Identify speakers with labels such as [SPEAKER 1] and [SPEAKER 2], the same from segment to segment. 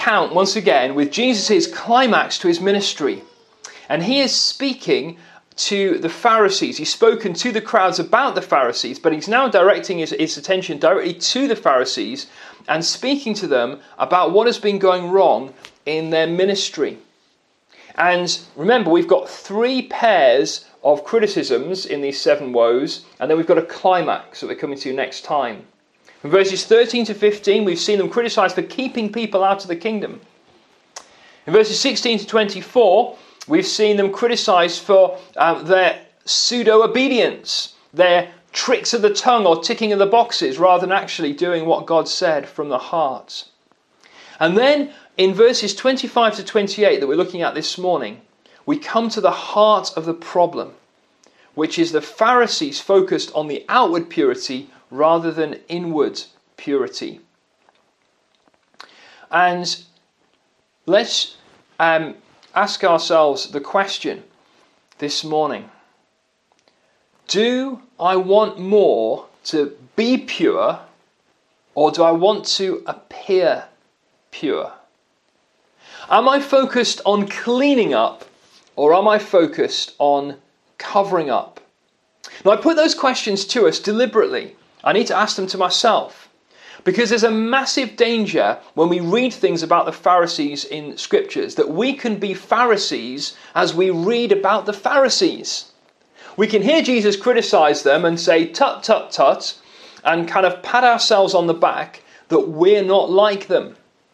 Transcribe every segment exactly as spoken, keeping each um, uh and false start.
[SPEAKER 1] account, once again, with Jesus' climax to his ministry. And he is speaking to the Pharisees. He's spoken to the crowds about the Pharisees, but he's now directing his, his attention directly to the Pharisees and speaking to them about what has been going wrong in their ministry. And remember, we've got three pairs of criticisms in these seven woes, and then we've got a climax that we're coming to next time. From verses thirteen to fifteen, we've seen them criticised for keeping people out of the kingdom. In verses sixteen to twenty-four, we've seen them criticised for uh, their pseudo-obedience, their tricks of the tongue or ticking of the boxes, rather than actually doing what God said from the heart. And then in verses twenty-five to twenty-eight that we're looking at this morning, we come to the heart of the problem, which is the Pharisees focused on the outward purity rather than inward purity. And let's um, ask ourselves the question this morning. Do I want more to be pure, or do I want to appear pure? Am I focused on cleaning up, or am I focused on covering up? Now, I put those questions to us deliberately. I need to ask them to myself, because there's a massive danger when we read things about the Pharisees in scriptures that we can be Pharisees as we read about the Pharisees. We can hear Jesus criticize them and say tut tut tut and kind of pat ourselves on the back that we're not like them.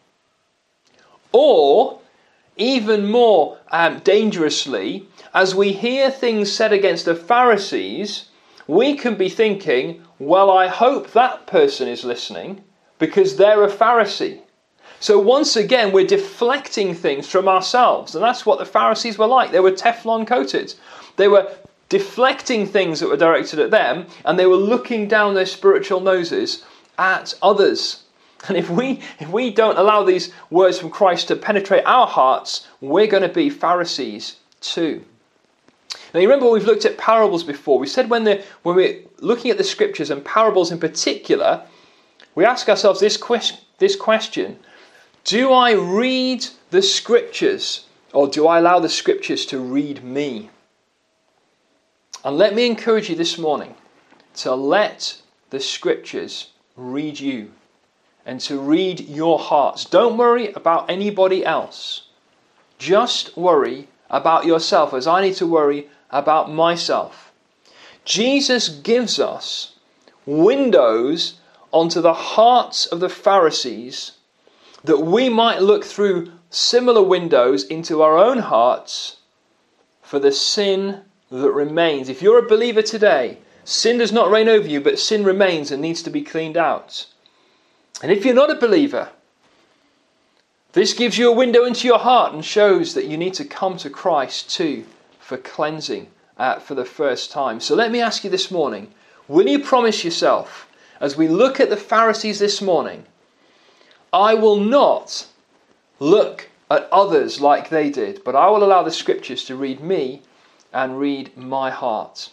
[SPEAKER 1] Or, even more um, dangerously, as we hear things said against the Pharisees, we can be thinking, well, I hope that person is listening because they're a Pharisee. So once again, we're deflecting things from ourselves. And that's what the Pharisees were like. They were Teflon coated. They were deflecting things that were directed at them, and they were looking down their spiritual noses at others. And if we if we don't allow these words from Christ to penetrate our hearts, we're going to be Pharisees too. Now, you remember we've looked at parables before. We said when, the, when we're looking at the scriptures and parables in particular, we ask ourselves this, quest, this question: do I read the scriptures, or do I allow the scriptures to read me? And let me encourage you this morning to let the scriptures read you and to read your hearts. Don't worry about anybody else. Just worry about yourself, as I need to worry about myself. Jesus gives us windows onto the hearts of the Pharisees that we might look through similar windows into our own hearts for the sin that remains. If you're a believer today, sin does not reign over you, but sin remains and needs to be cleaned out. And if you're not a believer, this gives you a window into your heart and shows that you need to come to Christ too for cleansing uh, for the first time. So let me ask you this morning, will you promise yourself, as we look at the Pharisees this morning, I will not look at others like they did, but I will allow the scriptures to read me and read my heart.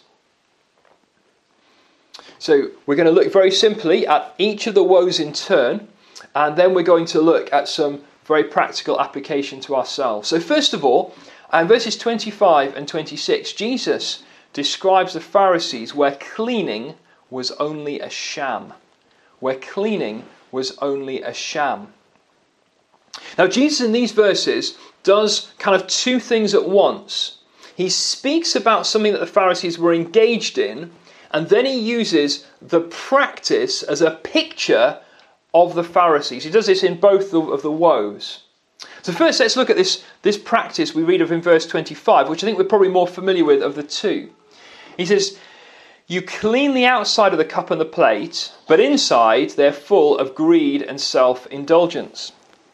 [SPEAKER 1] So we're going to look very simply at each of the woes in turn, and then we're going to look at some very practical application to ourselves. So first of all, in verses twenty-five and twenty-six, Jesus describes the Pharisees where cleaning was only a sham. Where cleaning was only a sham. Now Jesus in these verses does kind of two things at once. He speaks about something that the Pharisees were engaged in, and then he uses the practice as a picture of the Pharisees. He does this in both the, of the woes. So first, let's look at this, this practice we read of in verse twenty-five, which I think we're probably more familiar with of the two. He says, "You clean the outside of the cup and the plate, but inside they're full of greed and self-indulgence."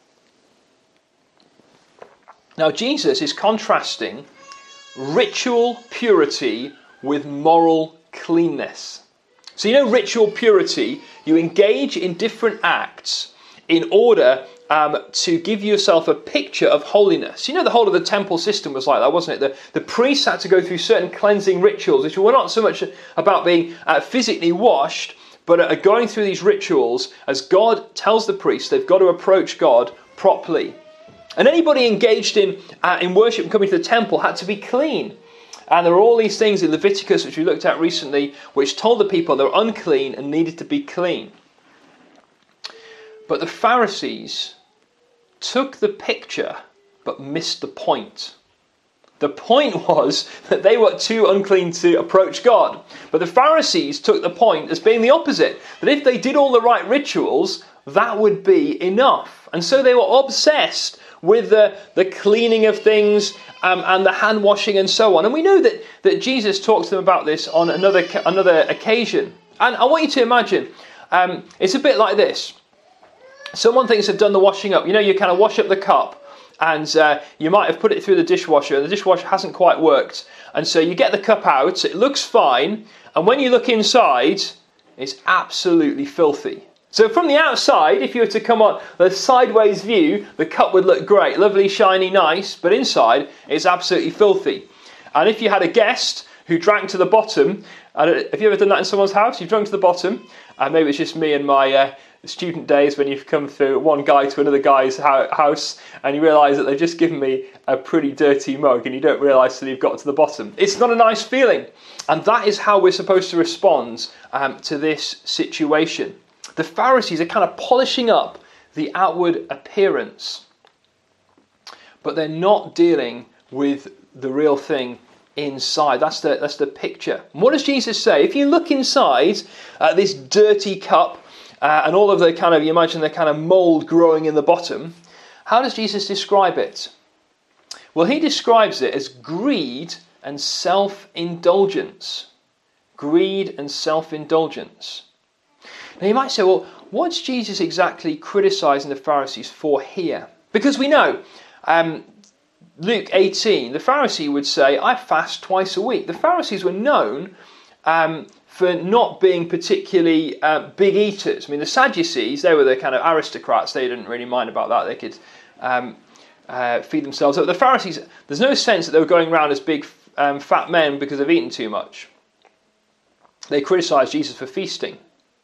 [SPEAKER 1] Now Jesus is contrasting ritual purity with moral cleanness. So you know ritual purity, you engage in different acts in order um, to give yourself a picture of holiness. You know the whole of the temple system was like that, wasn't it? The, the priests had to go through certain cleansing rituals, which were not so much about being uh, physically washed, but uh, going through these rituals as God tells the priests they've got to approach God properly. And anybody engaged in, uh, in worship and coming to the temple had to be clean. And there were all these things in Leviticus, which we looked at recently, which told the people they were unclean and needed to be clean. But the Pharisees took the picture but missed the point. The point was that they were too unclean to approach God. But the Pharisees took the point as being the opposite. That if they did all the right rituals, that would be enough. And so they were obsessed with the, the cleaning of things um, and the hand washing and so on. And we know that, that Jesus talks to them about this on another, another occasion. And I want you to imagine, um, it's a bit like this. Someone thinks they've done the washing up. You know, you kind of wash up the cup. And uh, you might have put it through the dishwasher, and the dishwasher hasn't quite worked. And so you get the cup out, it looks fine, and when you look inside, it's absolutely filthy. So from the outside, if you were to come on the sideways view, the cup would look great, lovely, shiny, nice, but inside, it's absolutely filthy. And if you had a guest who drank to the bottom, and have you ever done that in someone's house? You've drunk to the bottom, and maybe it's just me and my uh, student days when you've come through one guy to another guy's house and you realise that they've just given me a pretty dirty mug and you don't realise till you've got to the bottom. It's not a nice feeling. And that is how we're supposed to respond um, to this situation. The Pharisees are kind of polishing up the outward appearance, but they're not dealing with the real thing inside. That's the, that's the picture. And what does Jesus say? If you look inside uh, this dirty cup, Uh, and all of the kind of, you imagine the kind of mould growing in the bottom. How does Jesus describe it? Well, he describes it as greed and self-indulgence. Greed and self-indulgence. Now you might say, well, what's Jesus exactly criticising the Pharisees for here? Because we know, um, Luke eighteen, the Pharisee would say, I fast twice a week. The Pharisees were known um, for not being particularly uh, big eaters. I mean, the Sadducees, they were the kind of aristocrats. They didn't really mind about that. They could um, uh, feed themselves. But the Pharisees, there's no sense that they were going around as big um, fat men because they've eaten too much. They criticised Jesus for feasting.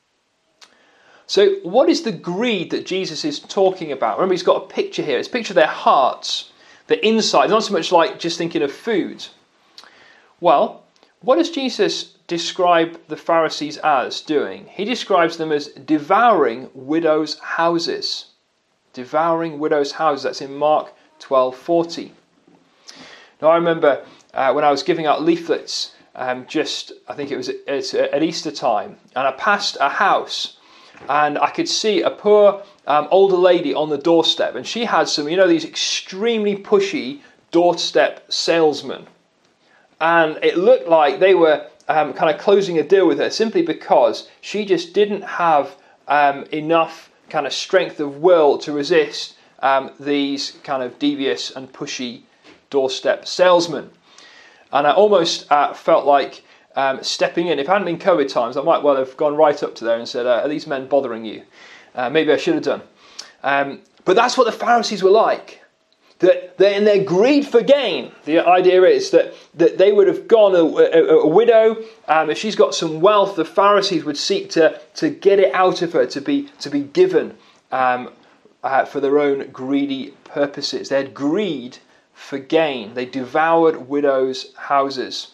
[SPEAKER 1] So what is the greed that Jesus is talking about? Remember, he's got a picture here. It's a picture of their hearts, the inside. Not so much like just thinking of food. Well, what does Jesus describe the Pharisees as doing? He describes them as devouring widows' houses. Devouring widows' houses. That's in Mark twelve forty. Now I remember uh, when I was giving out leaflets, um, just, I think it was at, at Easter time, and I passed a house, and I could see a poor um, older lady on the doorstep, and she had some, you know, these extremely pushy doorstep salesmen. And it looked like they were um, kind of closing a deal with her simply because she just didn't have um, enough kind of strength of will to resist um, these kind of devious and pushy doorstep salesmen. And I almost uh, felt like um, stepping in. If it hadn't been COVID times, I might well have gone right up to there and said, uh, are these men bothering you? Uh, maybe I should have done. Um, but that's what the Pharisees were like. That they, in their greed for gain, the idea is that, that they would have gone, a, a, a widow, um, if she's got some wealth, the Pharisees would seek to, to get it out of her, to be, to be given um, uh, for their own greedy purposes. They had greed for gain. They devoured widows' houses.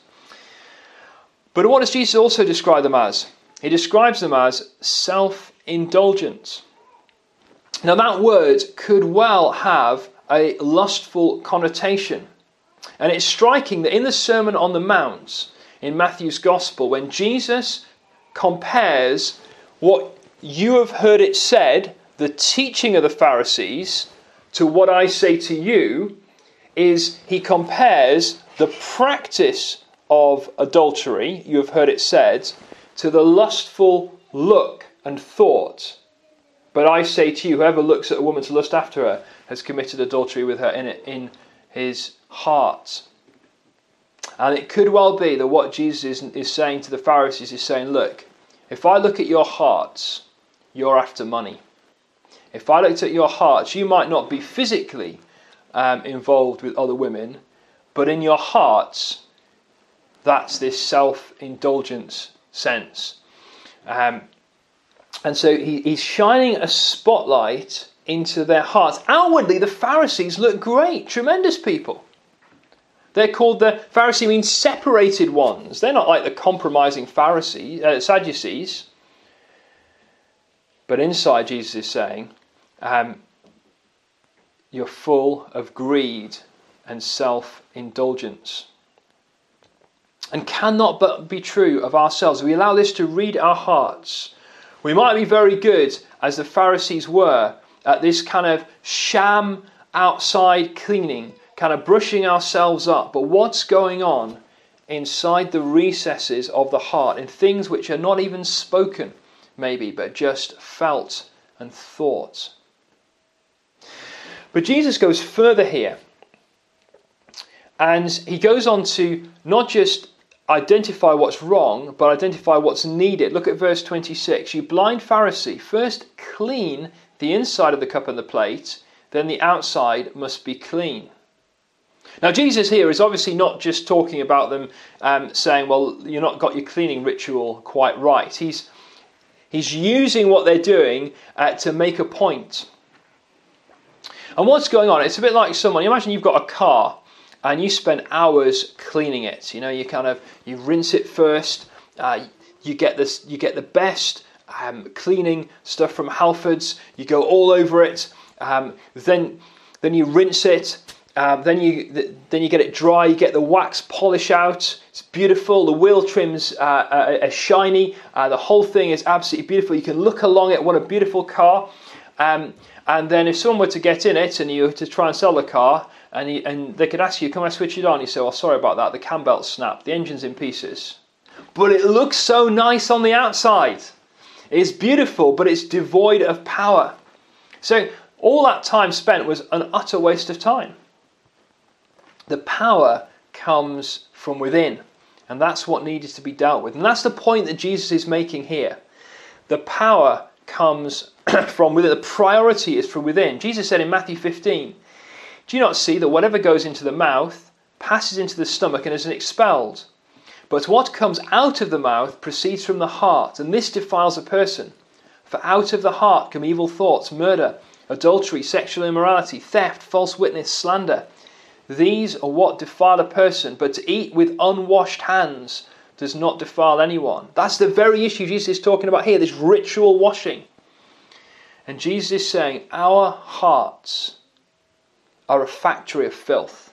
[SPEAKER 1] But what does Jesus also describe them as? He describes them as self-indulgent. Now that word could well have a lustful connotation. And it's striking that in the Sermon on the Mount, in Matthew's Gospel, when Jesus compares what you have heard it said, the teaching of the Pharisees, to what I say to you, is he compares the practice of adultery, you have heard it said, to the lustful look and thought. But I say to you, whoever looks at a woman to lust after her has committed adultery with her in, in his heart. And it could well be that what Jesus is, is saying to the Pharisees is saying, look, if I look at your hearts, you're after money. If I looked at your hearts, you might not be physically um, involved with other women, but in your hearts, that's this self-indulgence sense. Um, and so he, he's shining a spotlight into their hearts. Outwardly, the Pharisees look great, tremendous people. They're called the Pharisee means separated ones. They're not like the compromising Pharisees, uh, Sadducees. But inside, Jesus is saying, um, you're full of greed and self-indulgence. And cannot but be true of ourselves. We allow this to read our hearts. We might be very good, as the Pharisees were, at this kind of sham outside cleaning, kind of brushing ourselves up. But what's going on inside the recesses of the heart, in things which are not even spoken, maybe, but just felt and thought? But Jesus goes further here. And he goes on to not just identify what's wrong, but identify what's needed. Look at verse twenty-six. You blind Pharisee, first clean the inside of the cup and the plate, then the outside must be clean. Now Jesus here is obviously not just talking about them um, saying, well, you've not got your cleaning ritual quite right. He's, he's using what they're doing uh, to make a point. And what's going on? It's a bit like someone, you imagine you've got a car, and you spend hours cleaning it. You know, you kind of you rinse it first. Uh, you get this. You get the best um, cleaning stuff from Halfords. You go all over it. Um, then, then you rinse it. Um, then you th- then you get it dry. You get the wax polish out. It's beautiful. The wheel trims uh, are, are shiny. Uh, the whole thing is absolutely beautiful. You can look along it. What a beautiful car. Um, and then if someone were to get in it and you were to try and sell the car, And, he, and they could ask you, can I switch it on? You say, well, sorry about that. The cam belt's snapped. The engine's in pieces. But it looks so nice on the outside. It's beautiful, but it's devoid of power. So all that time spent was an utter waste of time. The power comes from within. And that's what needed to be dealt with. And that's the point that Jesus is making here. The power comes from within. The priority is from within. Jesus said in Matthew fifteen, do you not see that whatever goes into the mouth passes into the stomach and is expelled? But what comes out of the mouth proceeds from the heart, and this defiles a person. For out of the heart come evil thoughts, murder, adultery, sexual immorality, theft, false witness, slander. These are what defile a person, but to eat with unwashed hands does not defile anyone. That's the very issue Jesus is talking about here, this ritual washing. And Jesus is saying, our hearts are a factory of filth.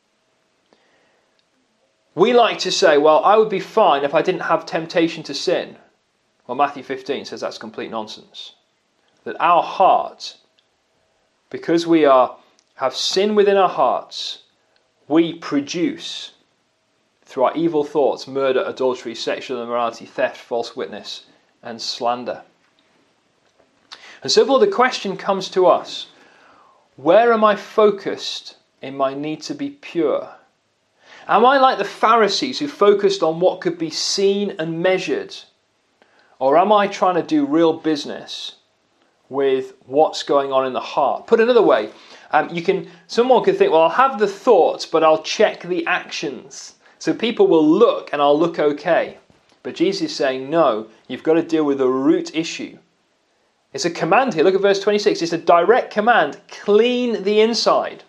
[SPEAKER 1] We like to say, well, I would be fine if I didn't have temptation to sin. Well, Matthew fifteen says that's complete nonsense. That our heart, because we are have sin within our hearts, we produce, through our evil thoughts, murder, adultery, sexual immorality, theft, false witness, and slander. And so therefore the question comes to us, where am I focused in my need to be pure? Am I like the Pharisees who focused on what could be seen and measured? Or am I trying to do real business with what's going on in the heart? Put another way, um, you can. Someone could think, well, I'll have the thoughts, but I'll check the actions. So people will look and I'll look okay. But Jesus is saying, no, you've got to deal with the root issue. It's a command here. Look at verse twenty-six. It's a direct command. Clean the inside.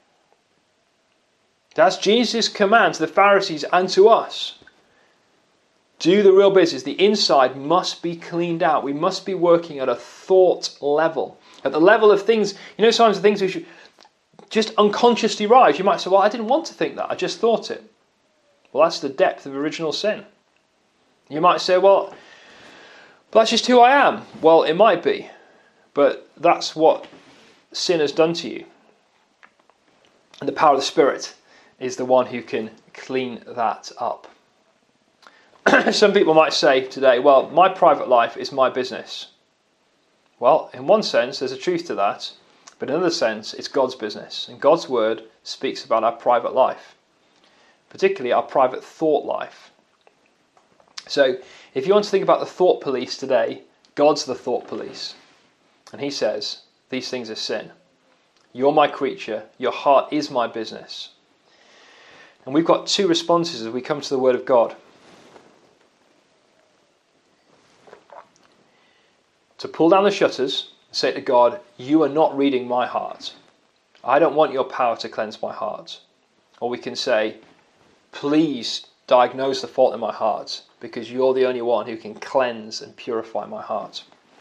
[SPEAKER 1] That's Jesus' command to the Pharisees and to us. Do the real business. The inside must be cleaned out. We must be working at a thought level. At the level of things, you know, sometimes the things we should just unconsciously rise. You might say, well, I didn't want to think that. I just thought it. Well, that's the depth of original sin. You might say, well, but that's just who I am. Well, it might be, but that's what sin has done to you. And the power of the Spirit is the one who can clean that up. Some people might say today, well, my private life is my business. Well, in one sense, there's a truth to that, but in another sense, it's God's business. And God's word speaks about our private life, particularly our private thought life. So, if you want to think about the thought police today, God's the thought police. And he says, these things are sin. You're my creature. Your heart is my business. And we've got two responses as we come to the Word of God. To pull down the shutters say to God, you are not reading my heart. I don't want your power to cleanse my heart. Or we can say, please diagnose the fault in my heart, because you're the only one who can cleanse and purify my heart.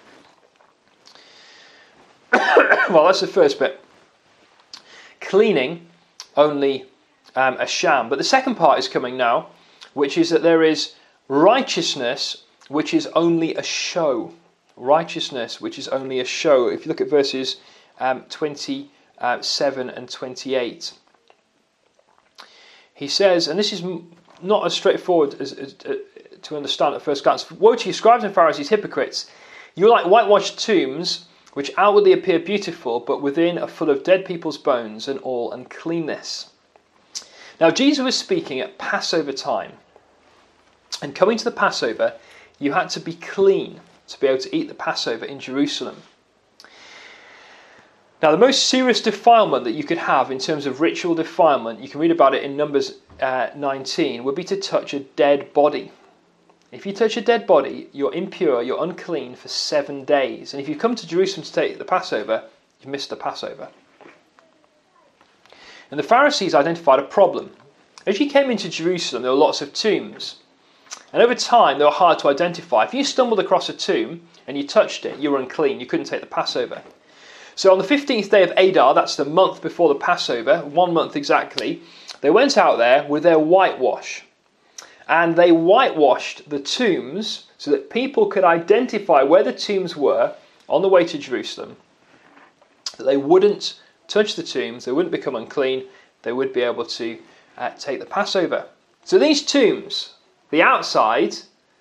[SPEAKER 1] Well, that's the first bit. Cleaning, only um, a sham. But the second part is coming now, which is that there is righteousness, which is only a show. Righteousness, which is only a show. If you look at verses um, twenty-seven and twenty-eight, he says, and this is not as straightforward as, as uh, to understand at first glance. Woe to you, scribes and Pharisees, hypocrites! You are like whitewashed tombs, which outwardly appear beautiful, but within are full of dead people's bones and all uncleanness. Now, Jesus was speaking at Passover time. And coming to the Passover, you had to be clean to be able to eat the Passover in Jerusalem. Now, the most serious defilement that you could have in terms of ritual defilement, you can read about it in Numbers uh, nineteen, would be to touch a dead body. If you touch a dead body, you're impure, you're unclean for seven days. And if you come to Jerusalem to take the Passover, you've missed the Passover. And the Pharisees identified a problem. As you came into Jerusalem, there were lots of tombs. And over time, they were hard to identify. If you stumbled across a tomb and you touched it, you were unclean. You couldn't take the Passover. So on the fifteenth day of Adar, that's the month before the Passover, one month exactly, they went out there with their whitewash. And they whitewashed the tombs so that people could identify where the tombs were on the way to Jerusalem. That they wouldn't touch the tombs, they wouldn't become unclean, they would be able to uh, take the Passover. So these tombs, the outside,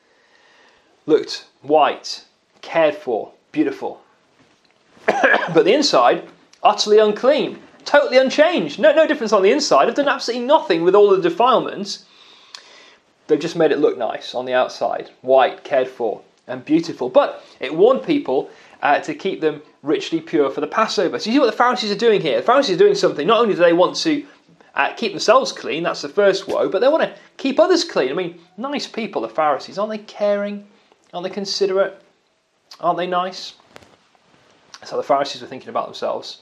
[SPEAKER 1] looked white, cared for, beautiful. But the inside, utterly unclean, totally unchanged. No, no difference on the inside. They've done absolutely nothing with all the defilements. They've just made it look nice on the outside. White, cared for, and beautiful. But it warned people uh, to keep them richly pure for the Passover. So you see what the Pharisees are doing here? The Pharisees are doing something. Not only do they want to uh, keep themselves clean, that's the first woe, but they want to keep others clean. I mean, nice people, the Pharisees. Aren't they caring? Aren't they considerate? Aren't they nice? That's how the Pharisees were thinking about themselves.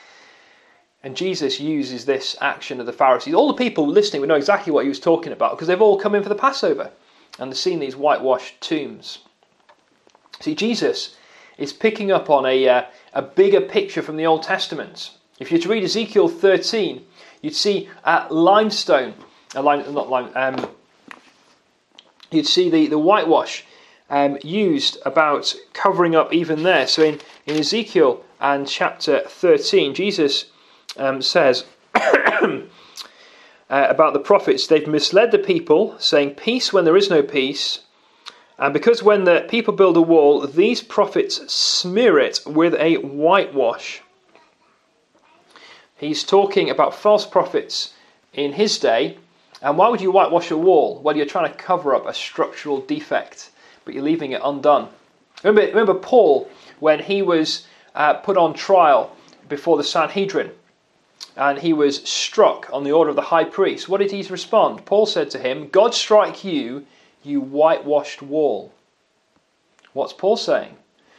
[SPEAKER 1] And Jesus uses this action of the Pharisees. All the people listening would know exactly what he was talking about because they've all come in for the Passover and they've seen these whitewashed tombs. See, Jesus is picking up on a, uh, a bigger picture from the Old Testament. If you were to read Ezekiel thirteen, you'd see uh, limestone, uh, lime, not lime, um, you'd see the, the whitewash um, used about covering up even there. So in, in Ezekiel and chapter thirteen, Jesus Um, says uh, about the prophets, they've misled the people, saying peace when there is no peace, and because when the people build a wall, these prophets smear it with a whitewash. He's talking about false prophets in his day. And why would you whitewash a wall? Well, you're trying to cover up a structural defect, but you're leaving it undone. Remember, remember Paul, when he was uh, put on trial before the Sanhedrin, and he was struck on the order of the high priest. What did he respond? Paul said to him, God strike you, you whitewashed wall. What's Paul saying?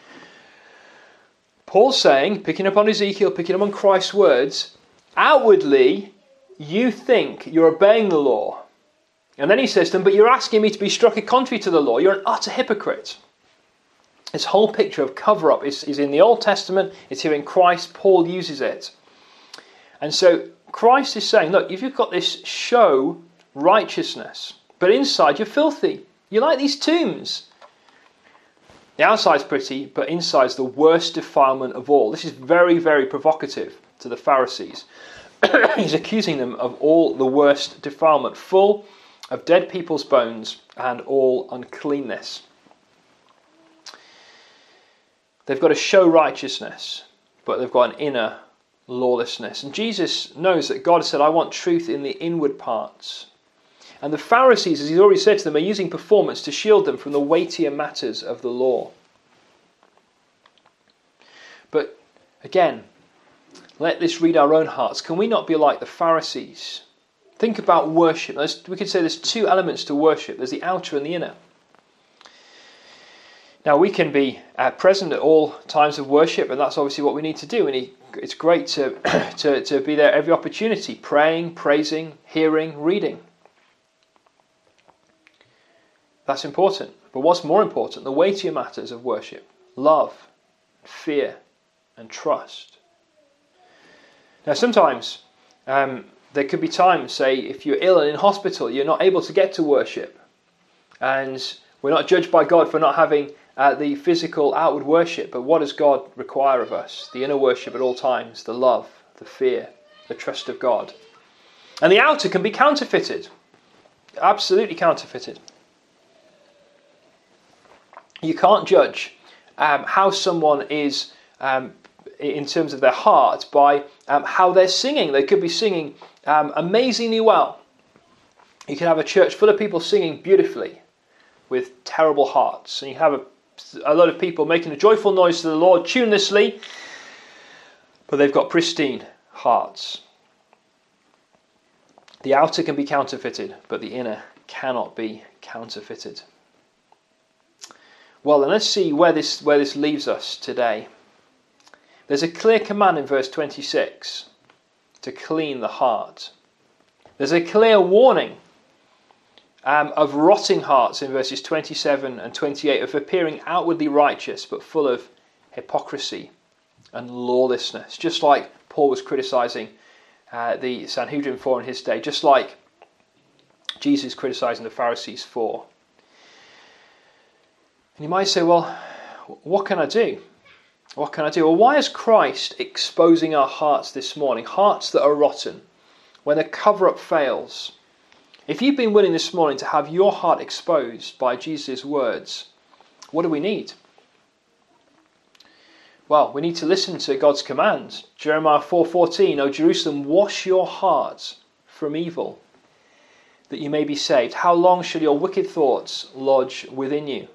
[SPEAKER 1] Paul's saying, picking up on Ezekiel, picking up on Christ's words, outwardly you think you're obeying the law. And then he says to them, but you're asking me to be struck contrary to the law. You're an utter hypocrite. This whole picture of cover-up is, is in the Old Testament. It's here in Christ. Paul uses it. And so Christ is saying, look, if you've got this show righteousness, but inside you're filthy. You're like these tombs. The outside's pretty, but inside's the worst defilement of all. This is very, very provocative to the Pharisees. He's accusing them of all the worst defilement, full of dead people's bones and all uncleanness. They've got to show righteousness, but they've got an inner lawlessness. And Jesus knows that God said, I want truth in the inward parts. And the Pharisees, as he's already said to them, are using performance to shield them from the weightier matters of the law. But again, let this read our own hearts. Can we not be like the Pharisees? Think about worship. There's, we could say there's two elements to worship. There's the outer and the inner. Now we can be uh, present at all times of worship, and that's obviously what we need to do. We need, it's great to, to, to be there every opportunity, praying, praising, hearing, reading. That's important. But what's more important, the weightier matters of worship: love, fear, and trust. Now sometimes um, there could be times, say, if you're ill and in hospital, you're not able to get to worship. And we're not judged by God for not having uh, the physical outward worship. But what does God require of us? The inner worship at all times, the love, the fear, the trust of God. And the outer can be counterfeited. Absolutely counterfeited. You can't judge um, how someone is um, in terms of their heart by um, how they're singing. They could be singing um, amazingly well. You can have a church full of people singing beautifully with terrible hearts. And you have a, a lot of people making a joyful noise to the Lord tunelessly, but they've got pristine hearts. The outer can be counterfeited, but the inner cannot be counterfeited. Well, then let's see where this where this leaves us today. There's a clear command in verse twenty-six to clean the heart. There's a clear warning um, of rotting hearts in verses twenty-seven and twenty-eight, of appearing outwardly righteous but full of hypocrisy and lawlessness, just like Paul was criticising uh, the Sanhedrin for in his day, just like Jesus criticising the Pharisees for. And you might say, well, what can I do? What can I do? Well, why is Christ exposing our hearts this morning? Hearts that are rotten, when the cover-up fails. If you've been willing this morning to have your heart exposed by Jesus' words, what do we need? Well, we need to listen to God's commands. Jeremiah four fourteen, O Jerusalem, wash your heart from evil, that you may be saved. How long shall your wicked thoughts lodge within you?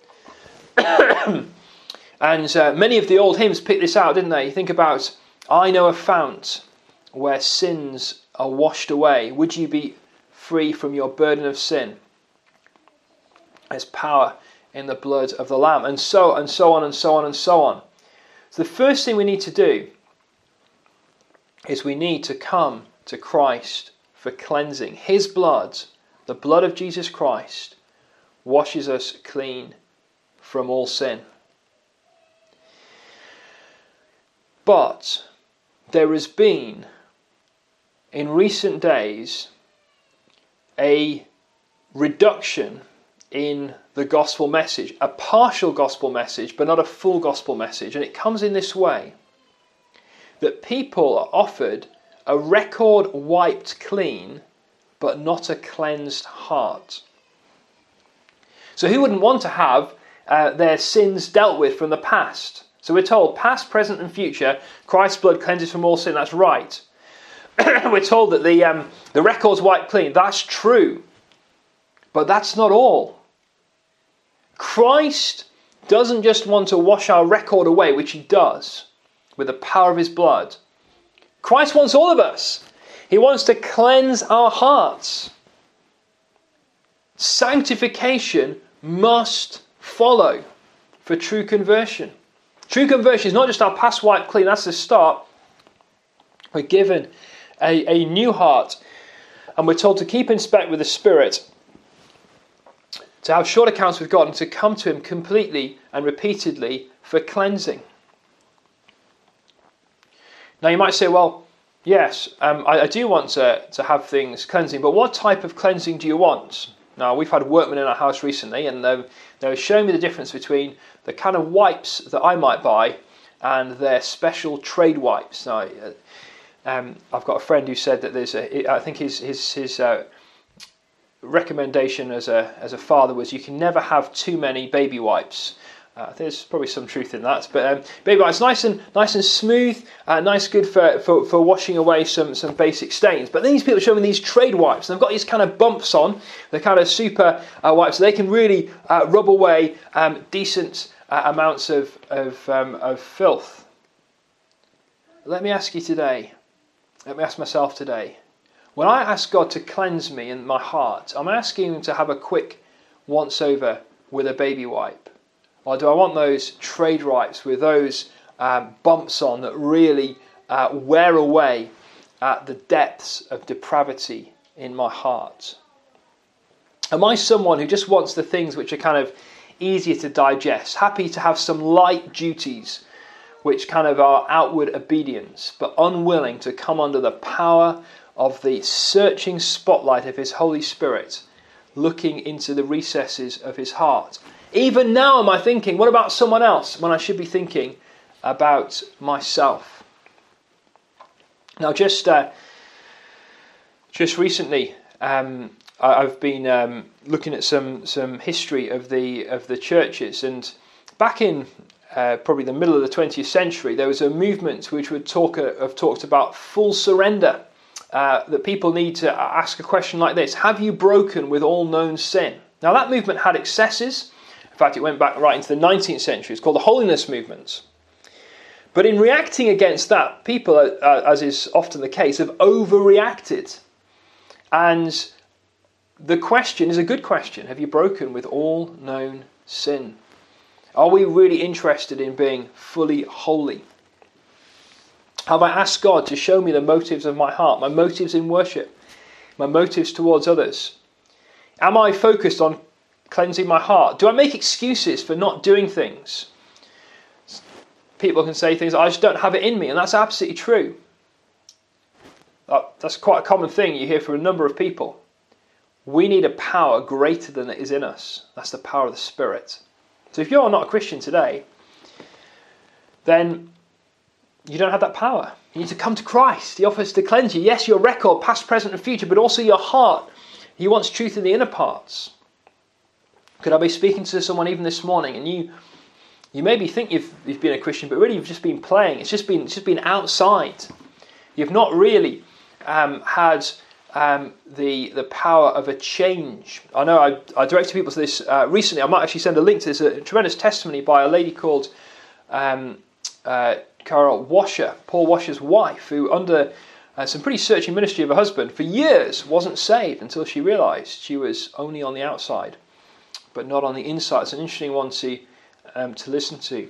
[SPEAKER 1] And uh, many of the old hymns pick this out, didn't they? You think about, I know a fount where sins are washed away. Would you be free from your burden of sin? There's power in the blood of the Lamb. And so, and so on, and so on, and so on. So the first thing we need to do is we need to come to Christ for cleansing. His blood, the blood of Jesus Christ, washes us clean from all sin. But there has been, in recent days, a reduction in the gospel message, a partial gospel message, but not a full gospel message. And it comes in this way, that people are offered a record wiped clean, but not a cleansed heart. So who wouldn't want to have uh, their sins dealt with from the past? So we're told, past, present and future, Christ's blood cleanses from all sin. That's right. We're told that the, um, the record's wiped clean. That's true. But that's not all. Christ doesn't just want to wash our record away, which he does with the power of his blood. Christ wants all of us. He wants to cleanse our hearts. Sanctification must follow for true conversion. True conversion is not just our past wiped clean, that's the start. We're given a, a new heart, and we're told to keep in step with the Spirit, to have short accounts with God, and to come to him completely and repeatedly for cleansing. Now you might say, well, yes, um, I, I do want to, to have things cleansing, but what type of cleansing do you want? Now, we've had workmen in our house recently, and they they were showing me the difference between the kind of wipes that I might buy and their special trade wipes. Now, um, I've got a friend who said that there's a, I think his his his uh, recommendation as a as a father was, you can never have too many baby wipes. Uh, there's probably some truth in that, but um, baby wipes nice and nice and smooth, uh, nice, good for, for, for washing away some, some basic stains. But these people show me these trade wipes, and they've got these kind of bumps on, the kind of super uh, wipes, so they can really uh, rub away um, decent uh, amounts of of, um, of filth. Let me ask you today. Let me ask myself today. When I ask God to cleanse me in my heart, I'm asking him to have a quick once over with a baby wipe. Or do I want those trade rights with those um, bumps on that really uh, wear away at the depths of depravity in my heart? Am I someone who just wants the things which are kind of easier to digest, happy to have some light duties which kind of are outward obedience, but unwilling to come under the power of the searching spotlight of his Holy Spirit, looking into the recesses of his heart? Even now am I thinking, what about someone else, when I should be thinking about myself? Now just uh, just recently, um, I've been um, looking at some some history of the of the churches, and back in uh, probably the middle of the twentieth century, there was a movement which would talk uh, have talked about full surrender. Uh, that people need to ask a question like this: have you broken with all known sin? Now that movement had excesses. In fact, it went back right into the nineteenth century. It's called the Holiness Movement. But in reacting against that, people, uh, as is often the case, have overreacted. And the question is a good question. Have you broken with all known sin? Are we really interested in being fully holy? Have I asked God to show me the motives of my heart, my motives in worship, my motives towards others? Am I focused on cleansing my heart? Do I make excuses for not doing things? People can say things, I just don't have it in me, and that's absolutely true. That's quite a common thing you hear from a number of people. We need a power greater than it is in us. That's the power of the Spirit. So if you're not a Christian today, then you don't have that power. You need to come to Christ. He offers to cleanse you. Yes, your record, past, present and future, but also your heart. He wants truth in the inner parts. Could I be speaking to someone even this morning, and you you maybe think you've you've been a Christian, but really you've just been playing. It's just been it's just been outside. You've not really um, had um, the the power of a change. I know I, I directed people to this uh, recently. I might actually send a link to this. A tremendous testimony by a lady called um, uh, Carol Washer, Paul Washer's wife, who under uh, some pretty searching ministry of her husband for years wasn't saved until she realised she was only on the outside, but not on the inside. It's an interesting one to um, to listen to.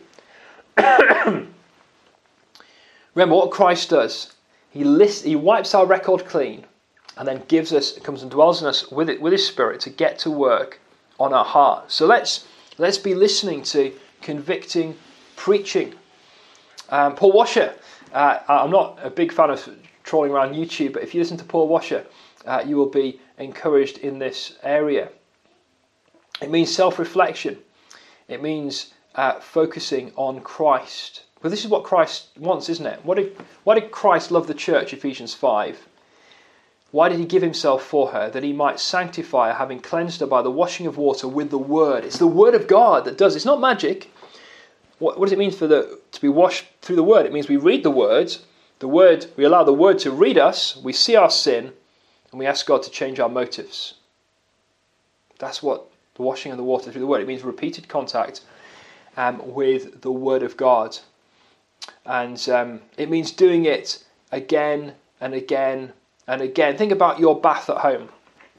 [SPEAKER 1] Remember what Christ does. He lists, he wipes our record clean, and then gives us, comes and dwells in us with it, with His Spirit to get to work on our heart. So let's let's be listening to convicting preaching. Um, Paul Washer. Uh, I'm not a big fan of trawling around YouTube, but if you listen to Paul Washer, uh, you will be encouraged in this area. It means self-reflection. It means uh, focusing on Christ. Well, this is what Christ wants, isn't it? What did, why did Christ love the church, Ephesians five? Why did he give himself for her? That he might sanctify her, having cleansed her by the washing of water with the word. It's the word of God that does it. It's not magic. What, what does it mean for the to be washed through the word? It means we read the word. The word, we allow the word to read us. We see our sin, and we ask God to change our motives. That's what the washing of the water through the word. It means repeated contact um, with the word of God. And um, it means doing it again and again and again. Think about your bath at home.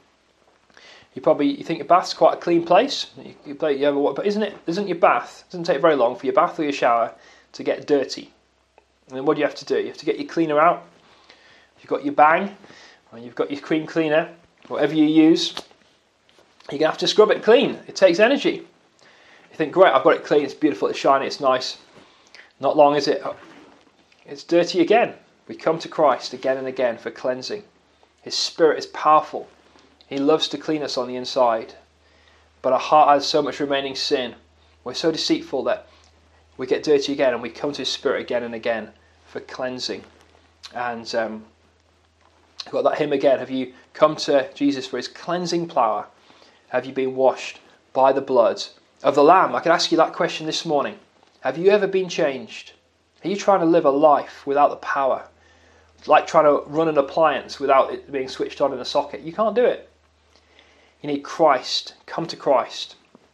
[SPEAKER 1] You probably you think your bath's quite a clean place. You, you, play, you ever, but isn't it? Isn't your bath? It doesn't take very long for your bath or your shower to get dirty. And then what do you have to do? You have to get your cleaner out. You've got your Bang, or you've got your cream cleaner, whatever you use. You're gonna have to scrub it clean. It takes energy. You think, great, I've got it clean. It's beautiful. It's shiny. It's nice. Not long is it? It's dirty again. We come to Christ again and again for cleansing. His Spirit is powerful. He loves to clean us on the inside. But our heart has so much remaining sin. We're so deceitful that we get dirty again, and we come to His Spirit again and again for cleansing. And um, I've got that hymn again. Have you come to Jesus for His cleansing power? Have you been washed by the blood of the Lamb? I could ask you that question this morning. Have you ever been changed? Are you trying to live a life without the power? It's like trying to run an appliance without it being switched on in a socket. You can't do it. You need Christ. Come to Christ.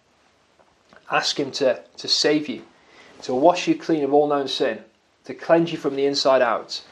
[SPEAKER 1] Ask Him to, to save you, to wash you clean of all known sin, to cleanse you from the inside out.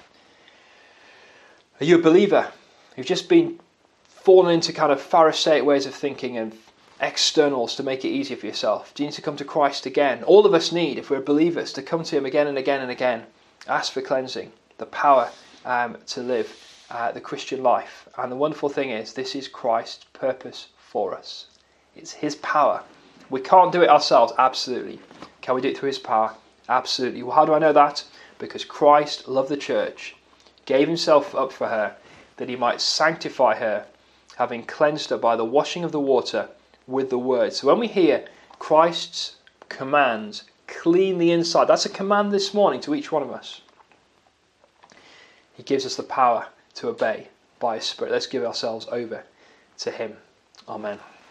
[SPEAKER 1] Are you a believer who've just been fallen into kind of Pharisaic ways of thinking and externals to make it easier for yourself? Do you need to come to Christ again? All of us need, if we're believers, to come to him again and again and again. Ask for cleansing, the power um, to live uh, the Christian life. And the wonderful thing is, this is Christ's purpose for us. It's his power. We can't do it ourselves, absolutely. Can we do it through his power? Absolutely. Well, how do I know that? Because Christ loved the church, gave himself up for her, that he might sanctify her, having cleansed her by the washing of the water with the word. So when we hear Christ's commands, clean the inside, that's a command this morning to each one of us. He gives us the power to obey by his Spirit. Let's give ourselves over to him. Amen.